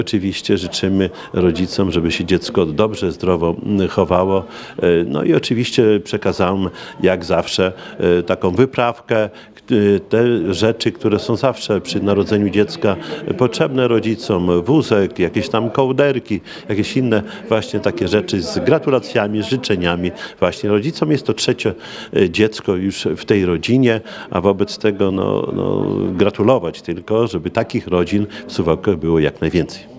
Oczywiście życzymy rodzicom, żeby się dziecko dobrze, zdrowo chowało. No i oczywiście przekazałem jak zawsze taką wyprawkę, te rzeczy, które są zawsze przy narodzeniu dziecka potrzebne rodzicom, wózek, jakieś tam kołderki, jakieś inne właśnie takie rzeczy z gratulacjami, życzeniami właśnie rodzicom. Jest to trzecie dziecko już w tej rodzinie, a wobec tego gratulować tylko, żeby takich rodzin w Suwałkach było jak najwięcej.